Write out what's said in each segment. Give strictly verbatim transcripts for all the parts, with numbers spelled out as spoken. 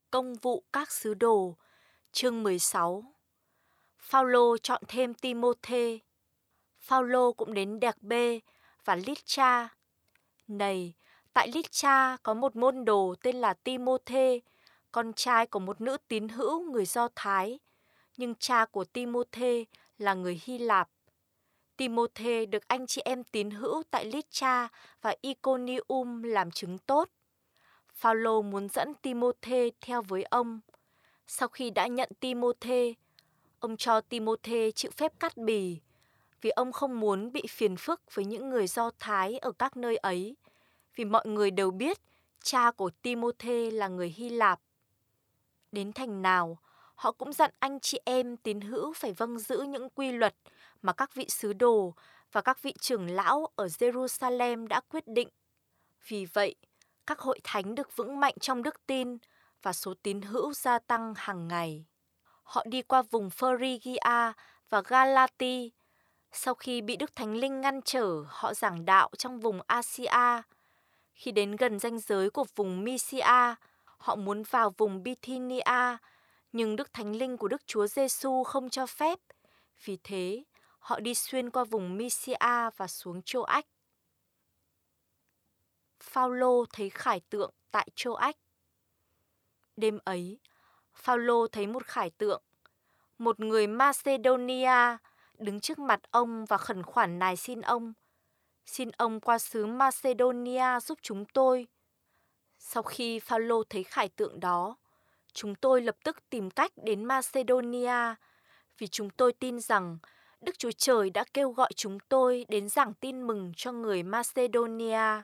Công vụ các sứ đồ, chương mười sáu. Phao-lô chọn thêm Ti-mô-thê. Phao-lô cũng đến Đẹc-bê và Lít-tra. Này, tại Lít-tra có một môn đồ tên là Ti-mô-thê, con trai của một nữ tín hữu người Do Thái, nhưng cha của Ti-mô-thê là người Hy Lạp. Ti-mô-thê được anh chị em tín hữu tại Lít-tra và Iconium làm chứng tốt. Phao-lô muốn dẫn Ti-mô-thê theo với ông. Sau khi đã nhận Ti-mô-thê, ông cho Ti-mô-thê chịu phép cắt bì, vì ông không muốn bị phiền phức với những người Do Thái ở các nơi ấy, vì mọi người đều biết cha của Ti-mô-thê là người Hy Lạp. Đến thành nào, họ cũng dặn anh chị em tín hữu phải vâng giữ những quy luật mà các vị sứ đồ và các vị trưởng lão ở Jerusalem đã quyết định. Vì vậy, các hội thánh được vững mạnh trong đức tin và số tín hữu gia tăng hàng ngày. Họ đi qua vùng Phrygia và Galati. Sau khi bị Đức Thánh Linh ngăn trở, họ giảng đạo trong vùng Asia. Khi đến gần ranh giới của vùng Mysia, họ muốn vào vùng Bithynia, nhưng Đức Thánh Linh của Đức Chúa Giêsu không cho phép. Vì thế, họ đi xuyên qua vùng Mysia và xuống Châu Ách. Phao-lô thấy khải tượng tại Châu Ách. Đêm ấy, Phao-lô thấy một khải tượng. Một người Macedonia đứng trước mặt ông và khẩn khoản nài xin ông. Xin ông qua xứ Macedonia giúp chúng tôi. Sau khi Phao-lô thấy khải tượng đó, chúng tôi lập tức tìm cách đến Macedonia, vì chúng tôi tin rằng Đức Chúa Trời đã kêu gọi chúng tôi đến giảng tin mừng cho người Macedonia.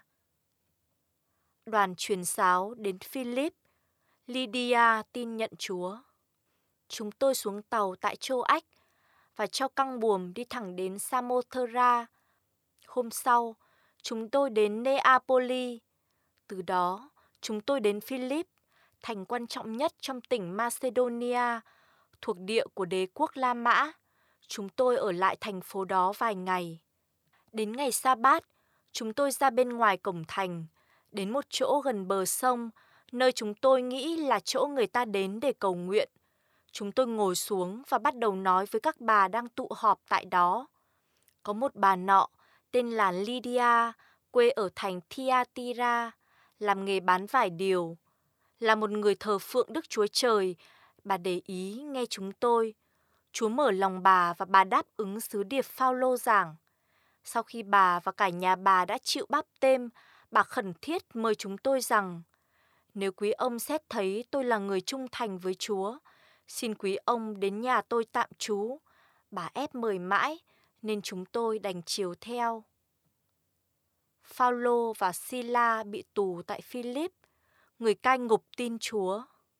Đoàn truyền giáo đến Philip, Lydia tin nhận Chúa. Chúng tôi xuống tàu tại Châu Ách và cho căng buồm đi thẳng đến Samothera. Hôm sau, chúng tôi đến Neapoli. Từ đó, chúng tôi đến Philip, thành quan trọng nhất trong tỉnh Macedonia, thuộc địa của đế quốc La Mã. Chúng tôi ở lại thành phố đó vài ngày. Đến ngày Sa-bát, chúng tôi ra bên ngoài cổng thành, đến một chỗ gần bờ sông, nơi chúng tôi nghĩ là chỗ người ta đến để cầu nguyện. Chúng tôi ngồi xuống và bắt đầu nói với các bà đang tụ họp tại đó. Có một bà nọ tên là Lydia, quê ở thành Thyatira, làm nghề bán vải điều. Là một người thờ phượng Đức Chúa Trời, bà để ý nghe chúng tôi. Chúa mở lòng bà và bà đáp ứng sứ điệp Phao-lô giảng. Sau khi bà và cả nhà bà đã chịu báp têm, bà khẩn thiết mời chúng tôi rằng: nếu quý ông xét thấy tôi là người trung thành với Chúa, xin quý ông đến nhà tôi tạm trú. Bà ép mời mãi, nên chúng tôi đành chiều theo. Phao-lô và Si-la bị tù tại Philip, người cai ngục tin Chúa.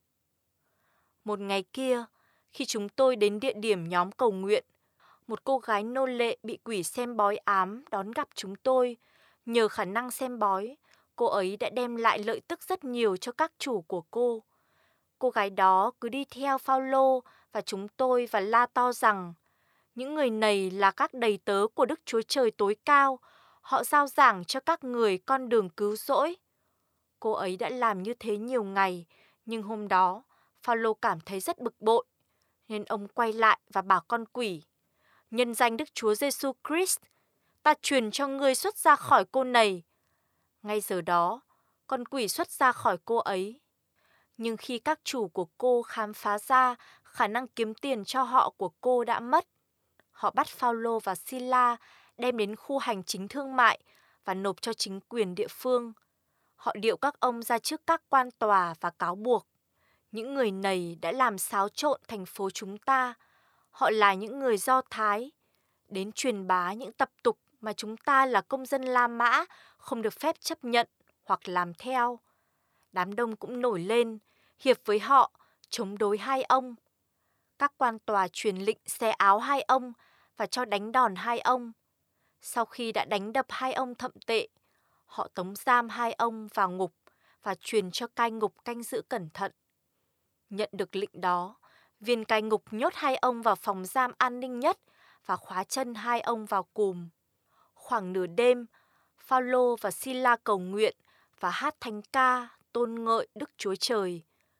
Một ngày kia, khi chúng tôi đến địa điểm nhóm cầu nguyện, một cô gái nô lệ bị quỷ xem bói ám đón gặp chúng tôi. Nhờ khả năng xem bói, cô ấy đã đem lại lợi tức rất nhiều cho các chủ của cô. Cô gái đó cứ đi theo Phao-lô và chúng tôi và la to rằng những người này là các đầy tớ của Đức Chúa Trời tối cao. Họ rao giảng cho các người con đường cứu rỗi. Cô ấy đã làm như thế nhiều ngày, nhưng hôm đó Phao-lô cảm thấy rất bực bội, nên ông quay lại và bảo con quỷ: nhân danh Đức Chúa Giêsu Christ, ta truyền cho ngươi xuất ra khỏi cô này. Ngay giờ đó, con quỷ xuất ra khỏi cô ấy. Nhưng khi các chủ của cô khám phá ra khả năng kiếm tiền cho họ của cô đã mất, họ bắt Phao-lô và Si-la đem đến khu hành chính thương mại và nộp cho chính quyền địa phương. Họ điệu các ông ra trước các quan tòa và cáo buộc: những người này đã làm xáo trộn thành phố chúng ta. Họ là những người Do Thái, đến truyền bá những tập tục mà chúng ta là công dân La Mã không được phép chấp nhận hoặc làm theo. Đám đông cũng nổi lên, hiệp với họ, chống đối hai ông. Các quan tòa truyền lệnh xé áo hai ông và cho đánh đòn hai ông. Sau khi đã đánh đập hai ông thậm tệ, họ tống giam hai ông vào ngục và truyền cho cai ngục canh giữ cẩn thận. Nhận được lệnh đó, viên cai ngục nhốt hai ông vào phòng giam an ninh nhất và khóa chân hai ông vào cùm. Khoảng nửa đêm, Phao-lô và Si-la cầu nguyện và hát thánh ca tôn ngợi Đức Chúa Trời.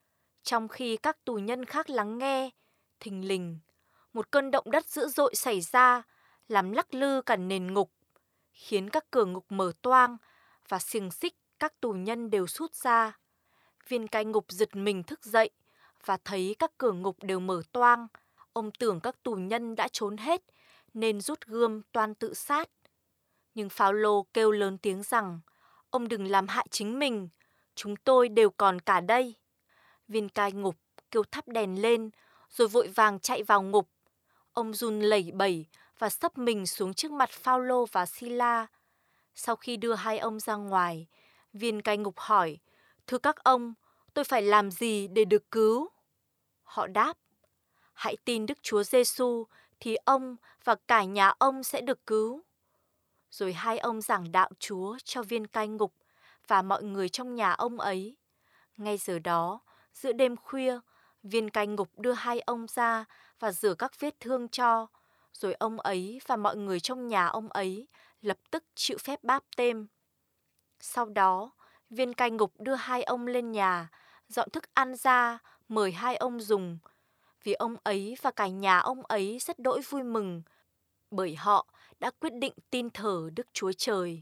Trong khi các tù nhân khác lắng nghe, thình lình, một cơn động đất dữ dội xảy ra, làm lắc lư cả nền ngục, khiến các cửa ngục mở toang và xiềng xích các tù nhân đều sút ra. Viên cai ngục giật mình thức dậy và thấy các cửa ngục đều mở toang. Ông tưởng các tù nhân đã trốn hết nên rút gươm toan tự sát. Nhưng Phao-lô kêu lớn tiếng rằng, ông đừng làm hại chính mình, chúng tôi đều còn cả đây. Viên cai ngục kêu thắp đèn lên rồi vội vàng chạy vào ngục. Ông run lẩy bẩy và sấp mình xuống trước mặt Phao-lô và Si-la. Sau khi đưa hai ông ra ngoài, viên cai ngục hỏi, thưa các ông, tôi phải làm gì để được cứu? Họ đáp, hãy tin Đức Chúa Giêsu thì ông và cả nhà ông sẽ được cứu. Rồi hai ông giảng đạo Chúa cho viên cai ngục và mọi người trong nhà ông ấy. Ngay giờ đó, giữa đêm khuya, viên cai ngục đưa hai ông ra và rửa các vết thương cho. Rồi ông ấy và mọi người trong nhà ông ấy lập tức chịu phép báp têm. Sau đó, viên cai ngục đưa hai ông lên nhà, dọn thức ăn ra, mời hai ông dùng. Vì ông ấy và cả nhà ông ấy rất đỗi vui mừng, bởi họ đã quyết định tin thờ Đức Chúa Trời.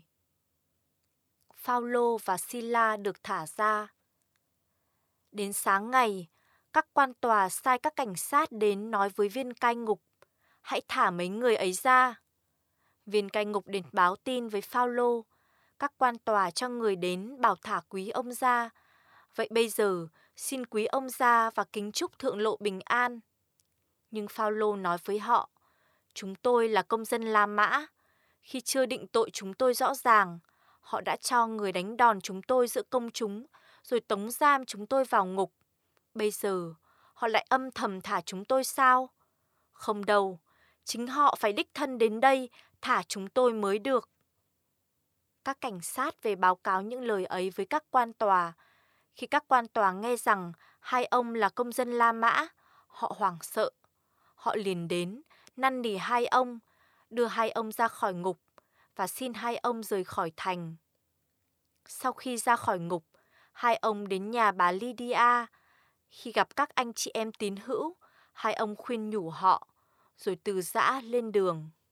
Phao-lô và Si-la được thả ra. Đến sáng ngày, các quan tòa sai các cảnh sát đến nói với viên cai ngục, hãy thả mấy người ấy ra. Viên cai ngục đến báo tin với Phao-lô, các quan tòa cho người đến bảo thả quý ông ra. Vậy bây giờ, xin quý ông ra và kính chúc thượng lộ bình an. Nhưng Phao-lô nói với họ, chúng tôi là công dân La Mã. Khi chưa định tội chúng tôi rõ ràng, họ đã cho người đánh đòn chúng tôi giữa công chúng, rồi tống giam chúng tôi vào ngục. Bây giờ, họ lại âm thầm thả chúng tôi sao? Không đâu, chính họ phải đích thân đến đây thả chúng tôi mới được. Các cảnh sát về báo cáo những lời ấy với các quan tòa. Khi các quan tòa nghe rằng hai ông là công dân La Mã, họ hoảng sợ. Họ liền đến, năn nỉ hai ông, đưa hai ông ra khỏi ngục và xin hai ông rời khỏi thành. Sau khi ra khỏi ngục, hai ông đến nhà bà Lydia. Khi gặp các anh chị em tín hữu, hai ông khuyên nhủ họ, rồi từ giã lên đường.